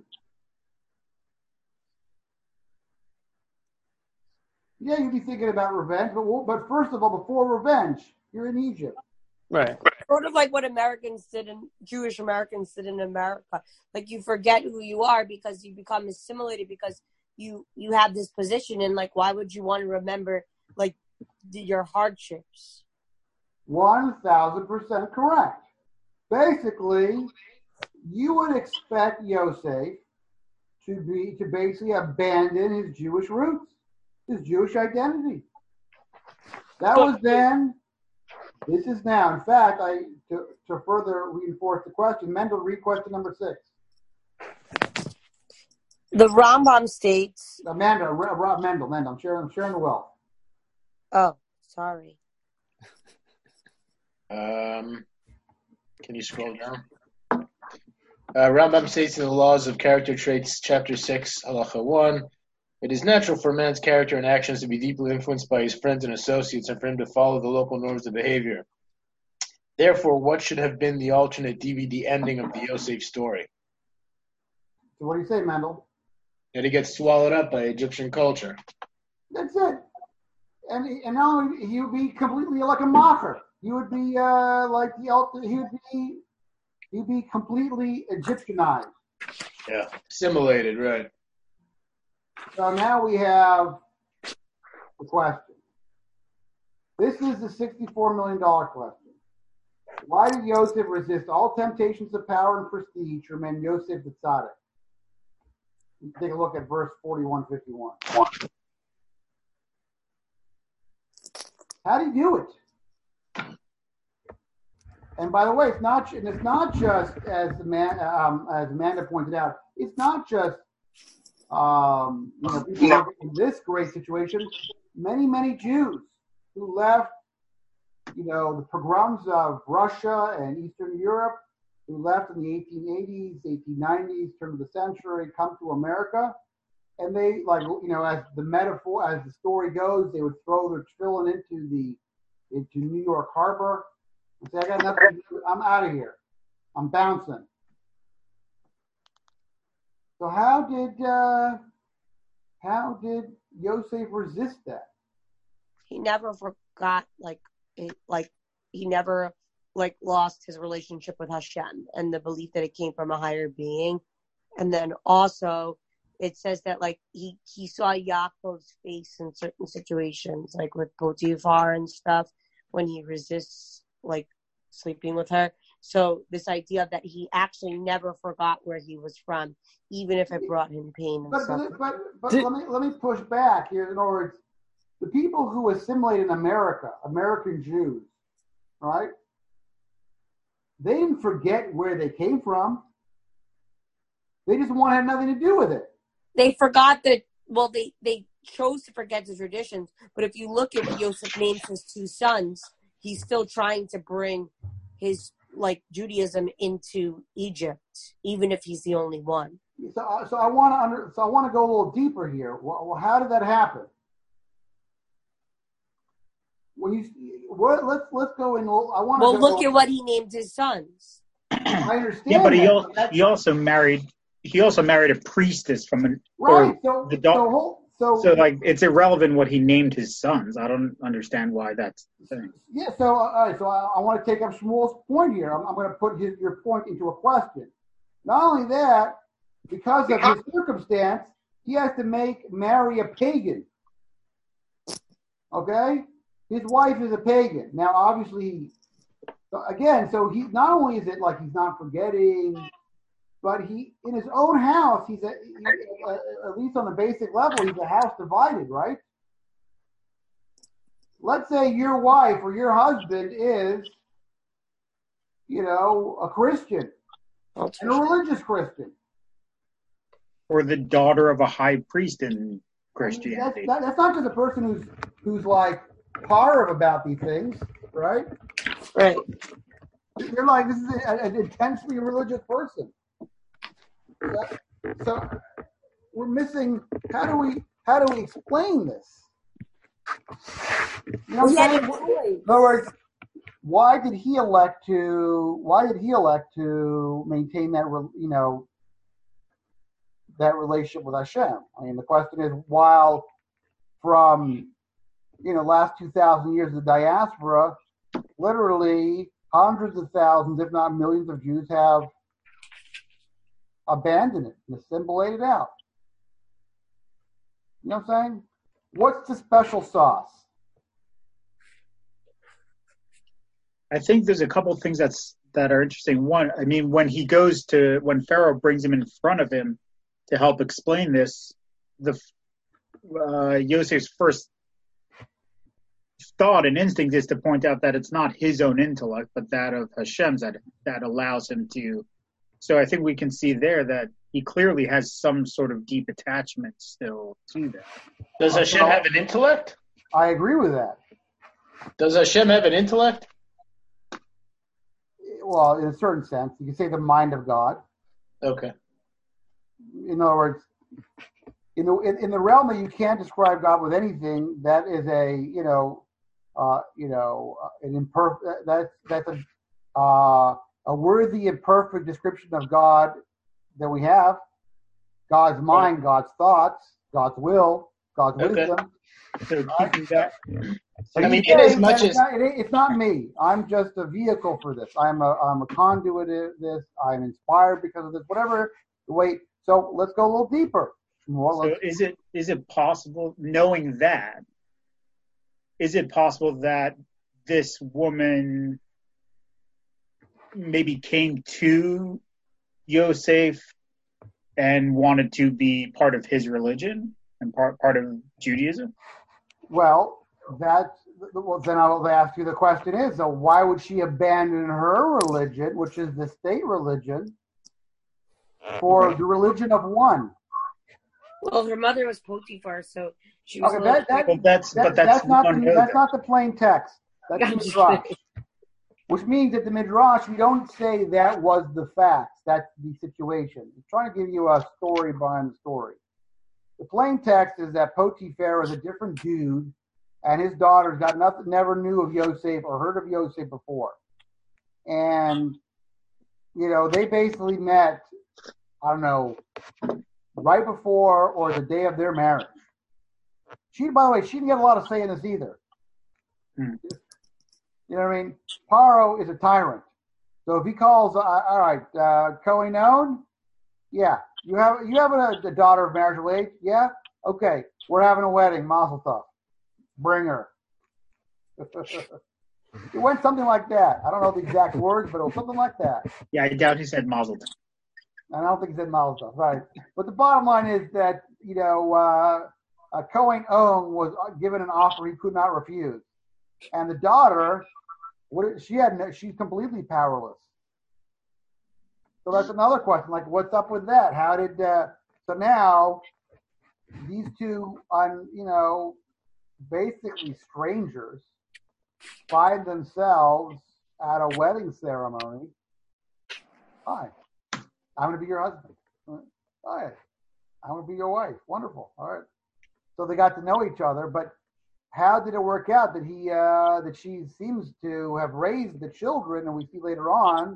Yeah, you'd be thinking about revenge, but but first of all, before revenge, you're in Egypt. Right. Sort of like what Americans did in Jewish Americans did in America. Like you forget who you are because you become assimilated because you you have this position, and like why would you want to remember like the, your hardships? One thousand percent correct. Basically, you would expect Yosef to be to basically abandon his Jewish roots, his Jewish identity. That was then. This is now. In fact, I to, to further reinforce the question, Mendel, read question number six. The Rambam states. Amanda, Rob Mendel, Mendel. I'm sharing. I'm sharing the wealth. Oh, sorry. Um, can you scroll down? Uh, Rambam states in the Laws of Character Traits, Chapter six, Halacha one, it is natural for a man's character and actions to be deeply influenced by his friends and associates and for him to follow the local norms of behavior. Therefore, what should have been the alternate D V D ending of the Yosef story? So what do you say, Mendel? That he gets swallowed up by Egyptian culture. That's it. And and now he would be completely like a mocker. He would be uh, like the ultimate. He would be he'd be completely Egyptianized. Yeah, assimilated, right. So now we have the question. This is the sixty-four million dollars question. Why did Yosef resist all temptations of power and prestige to remain Yosef the Tzaddik? Take a look at verse forty-one fifty-one. How did he do it? And by the way, it's not and it's not just as the man um, as Amanda pointed out. It's not just um, you know people in this great situation. Many many Jews who left you know the pogroms of Russia and Eastern Europe, who left in the eighteen eighties, eighteen nineties, turn of the century, come to America, and they like you know as the metaphor as the story goes, they would throw their tefillin into the into New York Harbor. Say, I got nothing to do. I'm out of here. I'm bouncing. So how did uh, how did Yosef resist that? He never forgot, like, it, like he never like lost his relationship with Hashem and the belief that it came from a higher being. And then also, it says that like he he saw Yaakov's face in certain situations, like with Potiphar and stuff, when he resists like sleeping with her. So this idea that he actually never forgot where he was from, even if it brought him pain and but, suffering. But, but, but let me let me push back here. In other words, the people who assimilate in America, American Jews, right? They didn't forget where they came from. They just want to have nothing to do with it. They forgot that. Well, they they chose to forget the traditions. But if you look at what Yosef names his two sons, he's still trying to bring his like Judaism into Egypt, even if he's the only one. So, uh, so I want to under, so I want to go a little deeper here. Well, how did that happen? When you what, let's let's go in. I want. Well, go look at what he named his sons. I understand. Yeah, but he that, also, he also married. He also married a priestess from an, right. So, the dog. So hold, So, So, like, it's irrelevant what he named his sons. I don't understand why that's the thing. yeah, so, uh, all right, so I, I want to take up Shmuel's point here. I'm, I'm going to put his, your point into a question. Not only that, because of his circumstance, he has to make marry a pagan. Okay? His wife is a pagan. Now, obviously, so again, so he not only is it like he's not forgetting, but he in his own house, he's a, he, uh, at least on the basic level, he's a house divided, right? Let's say your wife or your husband is, you know, a Christian, and a religious Christian. Or the daughter of a high priest in Christianity. That's, that, that's not just a person who's who's like parv about these things, right? Right. You're like, this is a, an intensely religious person. That, so we're missing. How do we how do we explain this? You know what I'm saying? In other words, why did he elect to? Why did he elect to maintain that? You know, that relationship with Hashem. I mean, the question is, while from you know last two thousand years of the diaspora, literally hundreds of thousands, if not millions, of Jews have abandoned it and assimilated out. You know what I'm saying? What's the special sauce? I think there's a couple of things that's that are interesting. One, I mean, when he goes to when Pharaoh brings him in front of him to help explain this, the uh, Yosef's first thought and instinct is to point out that it's not his own intellect, but that of Hashem's that that allows him to. So I think we can see there that he clearly has some sort of deep attachment still to that. Does Hashem have an intellect? I agree with that. Does Hashem have an intellect? Well, in a certain sense, you can say the mind of God. Okay. In other words, in the in, in the realm that you can't describe God with anything, that is a you know, uh, you know, an imperfect. That's that's a uh, a worthy and perfect description of God that we have. God's mind, God's thoughts, God's will, God's Okay. wisdom. So keeping that. I mean, in as much it's as not, it, it's not me. I'm just a vehicle for this. I'm a I'm a conduit of this. I'm inspired because of this. Whatever the way. So let's go a little deeper. More, So is it is it possible, knowing that, is it possible that this woman maybe came to Yosef and wanted to be part of his religion and part part of Judaism? Well, that's well. Then I'll ask you the question: Is so why would she abandon her religion, which is the state religion, for the religion of one? Well, her mother was Potiphar, so she was. Okay, a little that, that, Well, that's that- but that's, that's not we the, don't know that's that. not the plain text. That's the I'm just midrash, kidding. which means that the midrash we don't say that was the facts. That's the situation. It's trying to give you a story behind the story. The plain text is that Potiphar is a different dude, and his daughters got nothing, never knew of Yosef or heard of Yosef before, and you know they basically met. I don't know. Right before or the day of their marriage. She, by the way, she didn't get a lot of say in this either. Hmm. You know what I mean? Paro is a tyrant. So if he calls, uh, all right, uh, Kohenon, yeah, you have you have a, a daughter of marital age, yeah, okay, we're having a wedding, Mazel Tov, bring her. It went something like that. I don't know the exact words, but it was something like that. Yeah, I doubt he said Mazel Tov. I don't think he said Mazel Tov, right? But the bottom line is that you know uh, uh, Kohen On was given an offer he could not refuse, and the daughter, what she had, no, she's completely powerless. So that's another question. Like, what's up with that? How did uh, so now these two, on you know, basically strangers, find themselves at a wedding ceremony? Hi. I'm going to be your husband. All right. I'm going to be your wife. Wonderful. All right. So they got to know each other, but how did it work out that he, uh, that she seems to have raised the children, and we see later on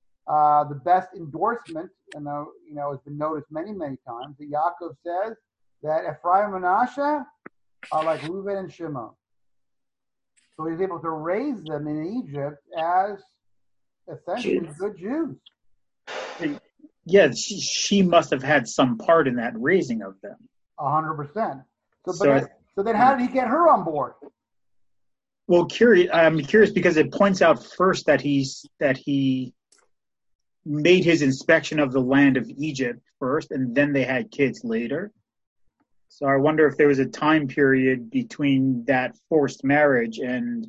uh, the best endorsement, and uh, you know, has been noticed many, many times. That Yaakov says, that Ephraim and Manasseh are like Reuben and Shimon. So he's able to raise them in Egypt as essentially Jews. good Jews. Yeah, she, she must have had some part in that raising of them. A hundred percent. So, but So then, I- so then, how did he get her on board? Well, curious. I'm curious because it points out first that he's that he made his inspection of the land of Egypt first, and then they had kids later. So I wonder if there was a time period between that forced marriage and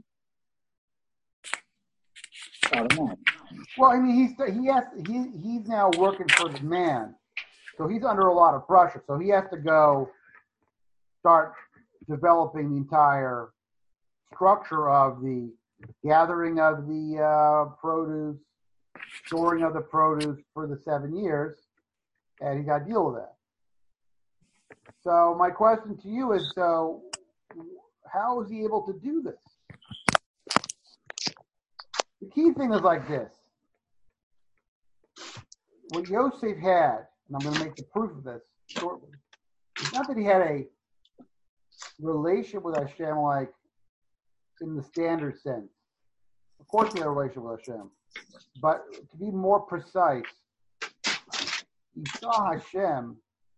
I don't know. Well, I mean, he's he has he he's now working for the man, so he's under a lot of pressure. So he has to go start developing the entire structure of the gathering of the uh, produce, storing of the produce for the seven years, and he got to deal with that. So my question to you is: so, how is he able to do this? The key thing is like this. What Yosef had, and I'm going to make the proof of this shortly, it's not that he had a relationship with Hashem like in the standard sense. Of course he had a relationship with Hashem. But to be more precise, he saw Hashem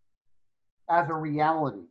as a reality.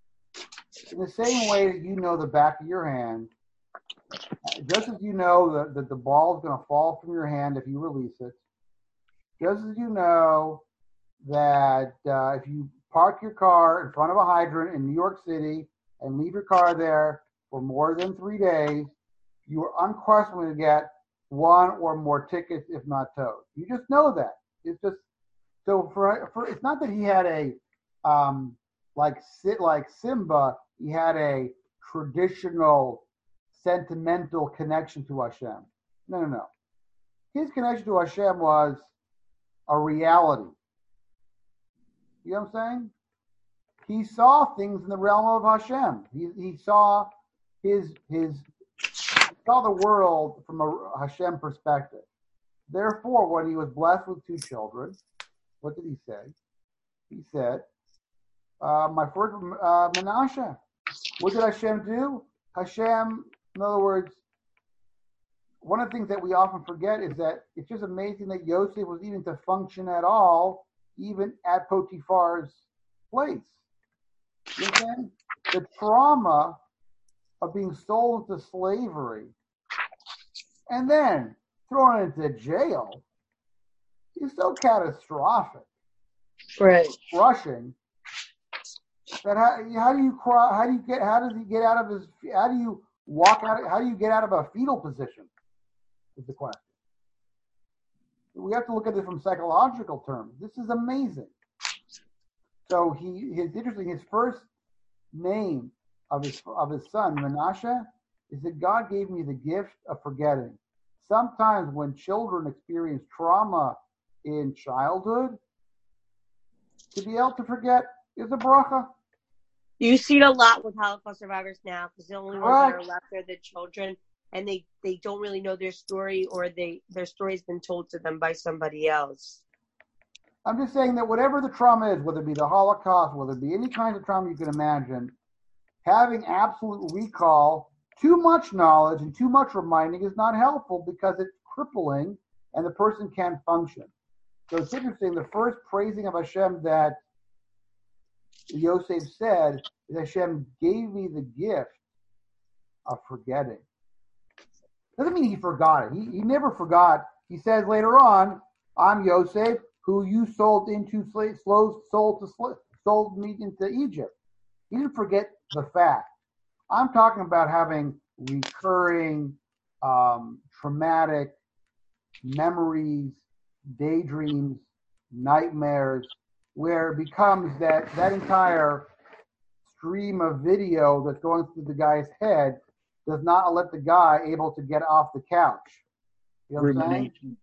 In the same way that you know the back of your hand, just as you know that, that the ball is going to fall from your hand if you release it, just as you know that uh, if you park your car in front of a hydrant in New York City and leave your car there for more than three days, you are unquestionably going to get one or more tickets, if not towed. You just know that. It's just so for for. It's not that he had a um, like sit like Simba. He had a traditional sentimental connection to Hashem. No, no, no. His connection to Hashem was a reality. You know what I'm saying? He saw things in the realm of Hashem. He he saw his his he saw the world from a Hashem perspective. Therefore, when he was blessed with two children, what did he say? He said, uh, "My first uh, Menashe." What did Hashem do? Hashem, in other words, one of the things that we often forget is that it's just amazing that Yosef was even to function at all, even at Potiphar's place. You understand? The trauma of being sold into slavery and then thrown into jail is so catastrophic, right? Crushing. That how, how do you cry? How do you get? How does he get out of his? How do you walk out? How do you get out of a fetal position? Is the question. We have to look at it from psychological terms. This is amazing. So he, his interesting. His first name of his of his son Menashe is that God gave me the gift of forgetting. Sometimes when children experience trauma in childhood, to be able to forget is a bracha. You see it a lot with Holocaust survivors now because the only ones that are Correct. left are the children, and they, they don't really know their story, or they their story's been told to them by somebody else. I'm just saying that whatever the trauma is, whether it be the Holocaust, whether it be any kind of trauma you can imagine, having absolute recall, too much knowledge and too much reminding is not helpful because it's crippling and the person can't function. So it's interesting, the first praising of Hashem that Yosef said is Hashem gave me the gift of forgetting. Doesn't mean he forgot it. He, he never forgot. He says later on, I'm Yosef, who you sold into slave, sold to sold me into Egypt. He didn't forget the fact. I'm talking about having recurring, um, traumatic memories, daydreams, nightmares, where it becomes that that entire stream of video that's going through the guy's head does not let the guy able to get off the couch. You know what I'm saying?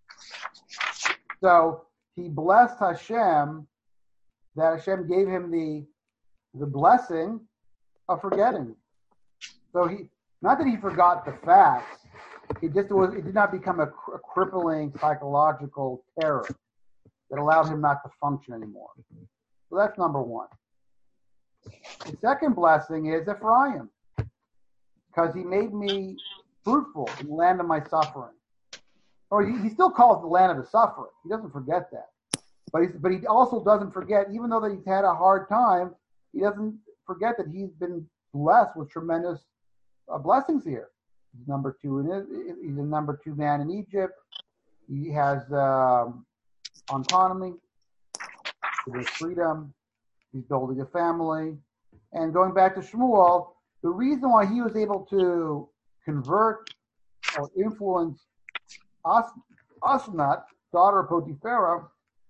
So he blessed Hashem, that Hashem gave him the the blessing of forgetting. So he, not that he forgot the facts, it just was, it did not become a, cr- a crippling psychological terror that allowed him not to function anymore. So that's number one. The second blessing is Ephraim, because he made me fruitful in the land of my suffering. Or he, he still calls it the land of the suffering. He doesn't forget that. But, he's, but he also doesn't forget, even though that he's had a hard time, he doesn't forget that he's been blessed with tremendous uh, blessings here. He's number two in he's a number two man in Egypt. He has um, autonomy, there's freedom. He's building a family. And going back to Shmuel, the reason why he was able to convert or influence As- Asnat, daughter of Potipharah,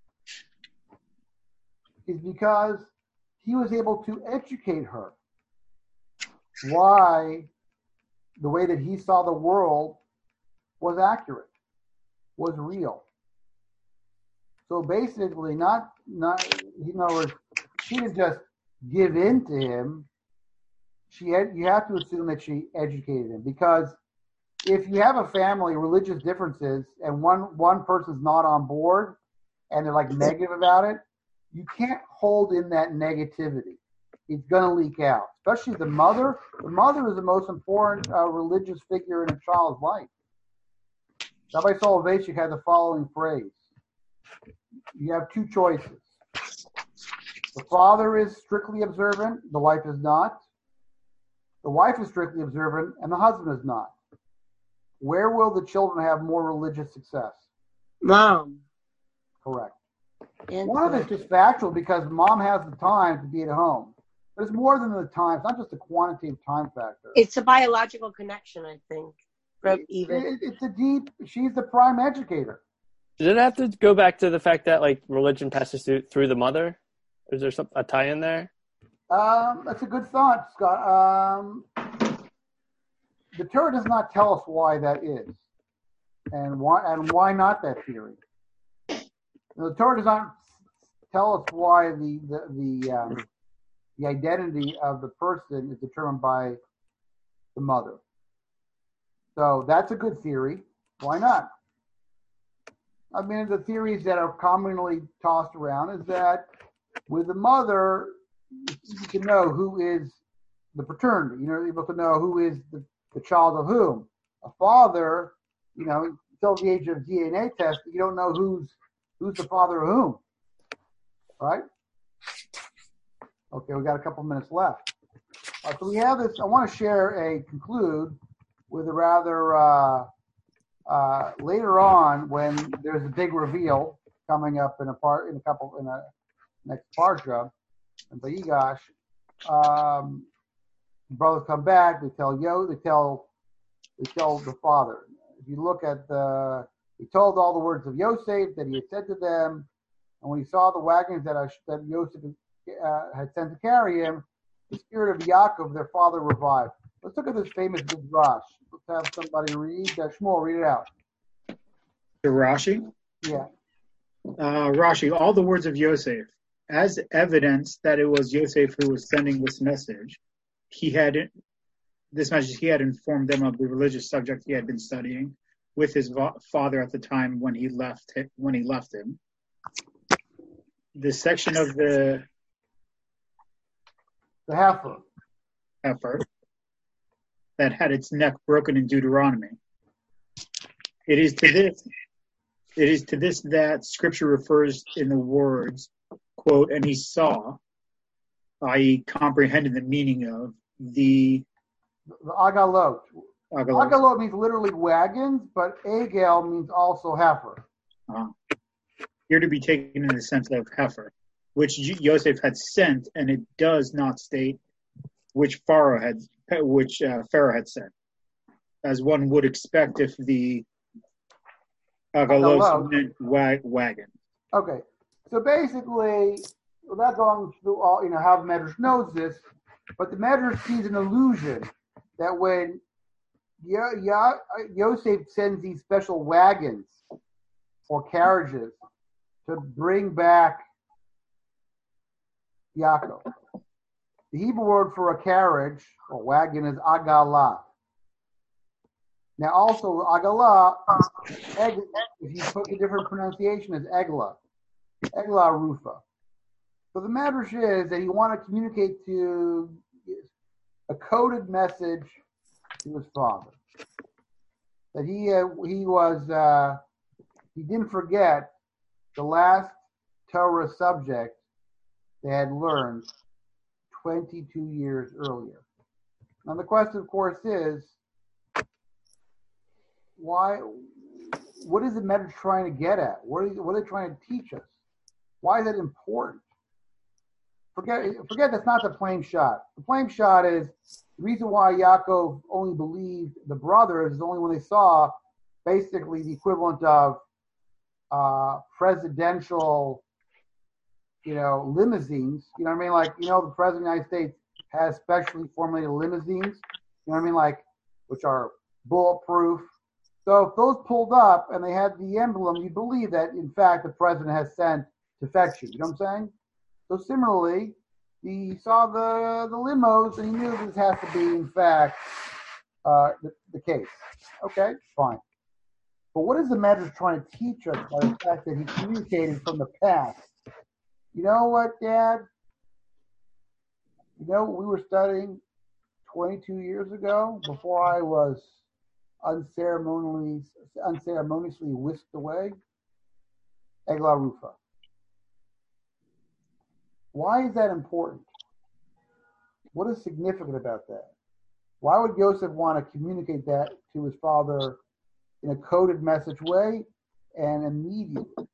is because he was able to educate her why the way that he saw the world was accurate, was real. So basically, not, not in other words, she didn't just give in to him. She had, you have to assume that she educated him, because if you have a family, religious differences, and one, one person's not on board and they're like negative about it, you can't hold in that negativity. It's going to leak out, especially the mother. The mother is the most important uh, religious figure in a child's life. Rabbi Soloveitchik had the following phrase. You have two choices. The father is strictly observant, the wife is not. The wife is strictly observant, and the husband is not. Where will the children have more religious success? Mom. Correct. One of it's just factual because mom has the time to be at home. But it's more than the time. It's not just a quantitative time factor. It's a biological connection, I think. From even it, it's a deep. She's the prime educator. Does it have to go back to the fact that like religion passes through, through the mother? Is there some, a tie in there? Um, that's a good thought, Scott. Um, the Torah does not tell us why that is, and why and why not that theory. The Torah does not tell us why the the the, um, the identity of the person is determined by the mother. So that's a good theory. Why not? I mean, the theories that are commonly tossed around is that with the mother, you can know who is the paternity. You know, you're able to know who is the, the child of whom. A father, you know, until the age of D N A testing, you don't know who's who's the father of whom. Right? Okay, we got a couple minutes left. Uh, so we have this. I want to share a conclude with a rather uh, uh, later on when there's a big reveal coming up in a part in a couple in a next parsha and Vayigash. Um, brothers come back. They tell Yo. They tell they tell the father. If you look at the, he told all the words of Yosef that he had said to them, and when he saw the wagons that, I, that Yosef uh, had sent to carry him, the spirit of Yaakov, their father, revived. Let's look at this famous midrash. Let's have somebody read. Uh, Shmuel, read it out. The Rashi? Yeah. Uh, Rashi, all the words of Yosef, as evidence that it was Yosef who was sending this message, he had this message he had informed them of the religious subject he had been studying with his va- father at the time when he left it, when he left him. The section of the the heifer heifer that had its neck broken in Deuteronomy. It is to this it is to this that Scripture refers in the words, quote, and he saw, that is comprehended the meaning of the the agalot. Agalot. Agalot means literally wagons, but agel means also heifer. Uh, here to be taken in the sense of heifer, which Yosef had sent, and it does not state which Pharaoh had, which uh, Pharaoh had sent, as one would expect if the Agalot meant wag- wagon. Okay, so basically, without going through all, you know, how the Medrash knows this, but the Medrash sees an illusion that when Yo- Yo- Yosef sends these special wagons or carriages to bring back Yaakov. The Hebrew word for a carriage or wagon is agalah. Now also agalah, if you put a different pronunciation, is eglah. Eglah rufa. So the Medrash is that he wanted to communicate to a coded message to his father. That he uh, he was uh, he didn't forget the last Torah subject they had learned twenty-two years earlier. Now the question, of course, is why? What is the Medrash trying to get at? What are, what are they trying to teach us? Why is that important? Forget, forget that's not the plain shot. The plain shot is the reason why Yaakov only believed the brothers is only when they saw basically the equivalent of uh, presidential, you know, limousines. You know what I mean? Like, you know, the president of the United States has specially formulated limousines. You know what I mean? Like, which are bulletproof. So if those pulled up and they had the emblem, you believe that, in fact, the president has sent to fetch you. You know what I'm saying? So similarly, he saw the, the limos and he knew this has to be, in fact, uh, the, the case. Okay, fine. But what is the Medrash trying to teach us by the fact that he communicated from the past? You know what, Dad? You know what we were studying twenty-two years ago before I was unceremoniously, unceremoniously whisked away? Eglah Rufa. Why is that important? What is significant about that? Why would Yosef want to communicate that to his father in a coded message way and immediately?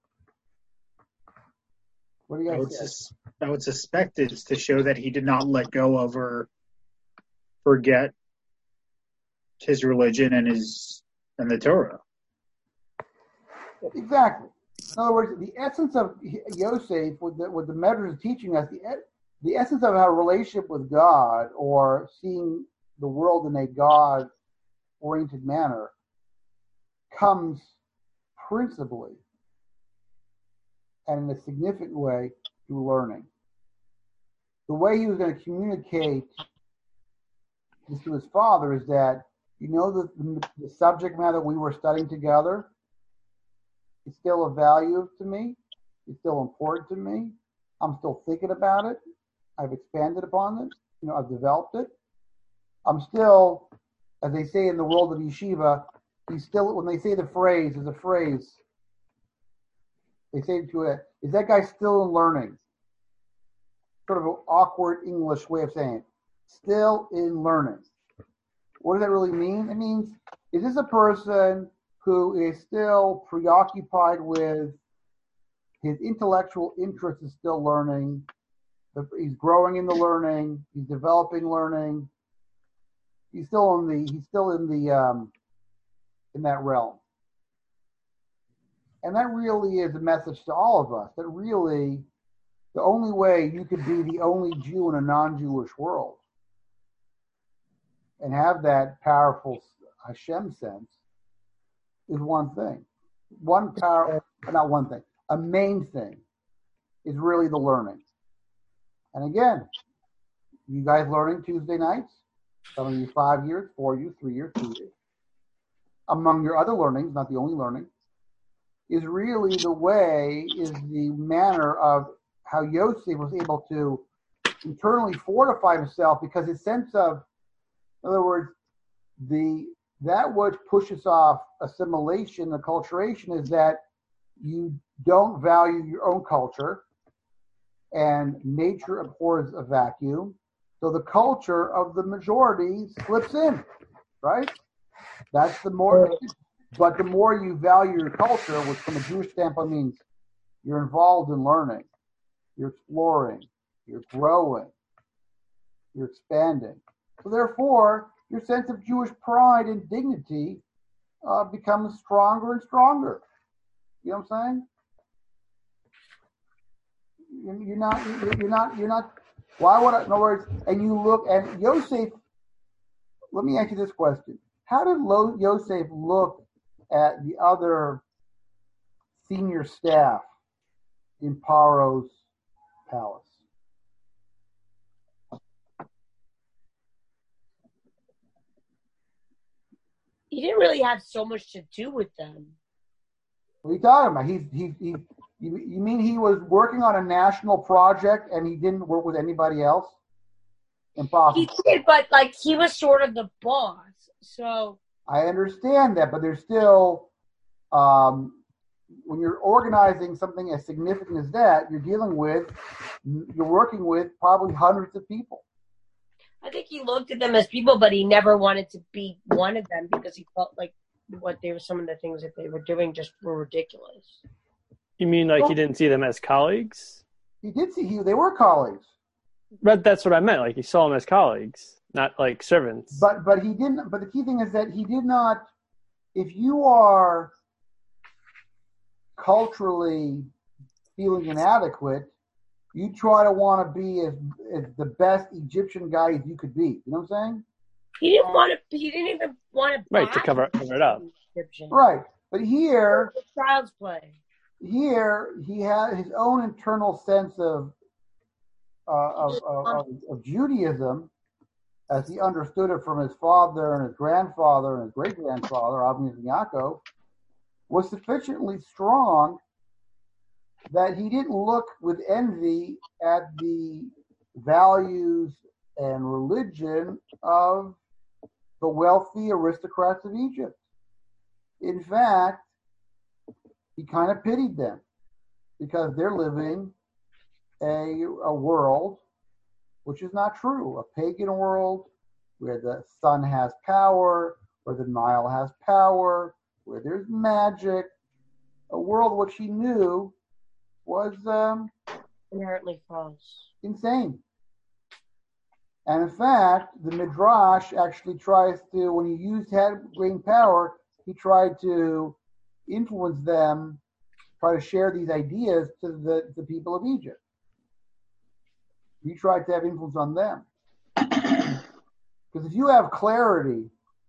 What do you I guys would, say? sus- I would suspect it's to show that he did not let go of or forget his religion and his and the Torah. Exactly. In other words, the essence of Yosef, what the, what the Medrash is teaching us, the, the essence of our relationship with God or seeing the world in a God-oriented manner comes principally and in a significant way through learning. The way he was going to communicate this to his father is that, you know, the, the, the subject matter we were studying together, it's still of value to me. It's still important to me. I'm still thinking about it. I've expanded upon it. You know, I've developed it. I'm still, as they say in the world of yeshiva, he's still, when they say the phrase, is a phrase, they say to it, is that guy still in learning? Sort of an awkward English way of saying it. Still in learning. What does that really mean? It means, is this a person who is still preoccupied with his intellectual interest is still learning, he's growing in the learning, he's developing learning, he's still in the he's still in the um, in that realm. And that really is a message to all of us, that really the only way you could be the only Jew in a non-Jewish world and have that powerful Hashem sense is one thing. One power, not one thing, a main thing is really the learning. And again, you guys learning Tuesday nights, some of you five years, four years, three years, two years. Among your other learnings, not the only learning, is really the way, is the manner of how Yosef was able to internally fortify himself, because his sense of, in other words, the that which pushes off assimilation, acculturation, is that you don't value your own culture, and nature abhors a vacuum. So the culture of the majority slips in, right? That's the more, but the more you value your culture, which from a Jewish standpoint means you're involved in learning, you're exploring, you're growing, you're expanding. So therefore, your sense of Jewish pride and dignity uh, becomes stronger and stronger. You know what I'm saying? You're not, you're not, you're not, why would I, in other words, and you look, and Yosef, let me ask you this question. How did Lo, Yosef look at the other senior staff in Paro's palace? He didn't really have so much to do with them. What are you talking about? He's, he, he, You, you mean he was working on a national project and he didn't work with anybody else? Impossible. He did, but like he was sort of the boss. So I understand that, but there's still, um, when you're organizing something as significant as that, you're dealing with, you're working with probably hundreds of people. I think he looked at them as people, but he never wanted to be one of them because he felt like what they were, some of the things that they were doing just were ridiculous. You mean like he didn't see them as colleagues? He did see he, they were colleagues. But that's what I meant. Like he saw them as colleagues, not like servants. But but he didn't. But the key thing is that he did not. If you are culturally feeling inadequate, you try to want to be as, as the best Egyptian guy as you could be. You know what I'm saying? He didn't want to. He didn't even want to. Right, to cover, cover it up. Egyptian. Right, but here, child's play. Here he had his own internal sense of uh, of, of, of, of Judaism, as he understood it from his father and his grandfather and his great grandfather, Abraham and Yaakov, was sufficiently strong that he didn't look with envy at the values and religion of the wealthy aristocrats of Egypt. In fact, he kind of pitied them because they're living a, a world which is not true, a pagan world where the sun has power, where the Nile has power, where there's magic, a world which he knew was um, inherently false, insane. And in fact, the Midrash actually tries to, when he used had great power, he tried to influence them, try to share these ideas to the, the people of Egypt. He tried to have influence on them. Because if you have clarity,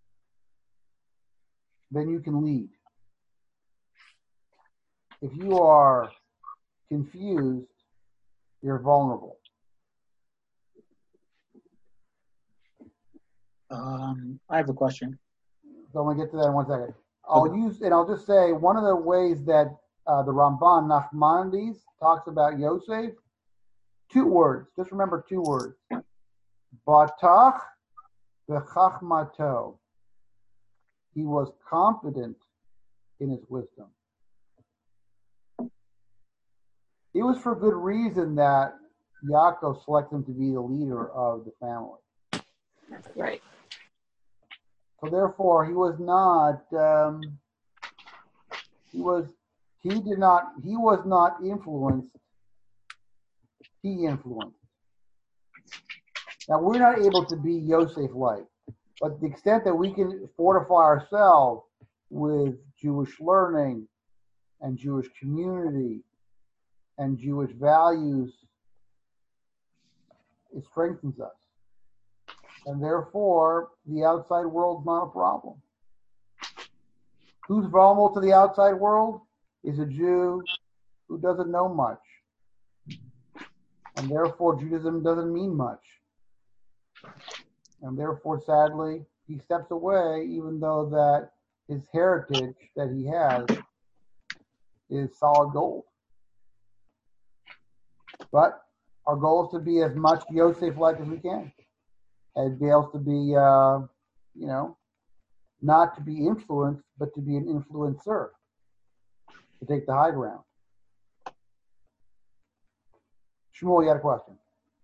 then you can lead. If you are confused, you're vulnerable. Um, I have a question. So I'm going to get to that in one second. I'll okay. use, and I'll just say, one of the ways that uh, the Ramban Nachmanides talks about Yosef, two words. Just remember two words. Batach v'chachmato. He was confident in his wisdom. It was for good reason that Yaakov selected him to be the leader of the family. Right. So therefore, he was not. Um, he was. He did not. He was not influenced. He influenced. Now we're not able to be Yosef-like, but the extent that we can fortify ourselves with Jewish learning and Jewish community and Jewish values, it strengthens us. And therefore, the outside world's not a problem. Who's vulnerable to the outside world is a Jew who doesn't know much. And therefore, Judaism doesn't mean much. And therefore, sadly, he steps away, even though that his heritage that he has is solid gold. But our goal is to be as much Yosef-like as we can. And be able to be, uh, you know, not to be influenced, but to be an influencer, to take the high ground. Shmuel, you had a question?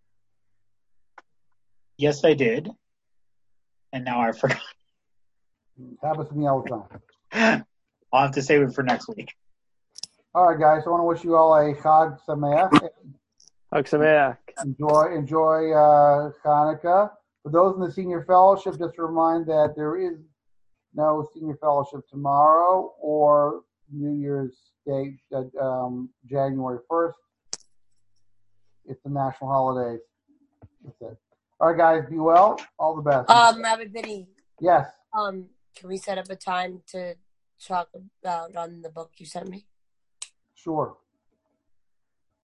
Yes, I did. And now I forgot. It happens to me all the time. I'll have to save it for next week. All right, guys. I want to wish you all a Chag Sameach. Chag Sameach. Enjoy, enjoy uh, Hanukkah. For those in the senior fellowship, just a reminder that there is no senior fellowship tomorrow or New Year's Day, uh, um, January first. It's the national holidays. That's it. All right, guys, be well. All the best. Um, Rabbi Biddy. Yes. Um, can we set up a time to talk about on the book you sent me? Sure.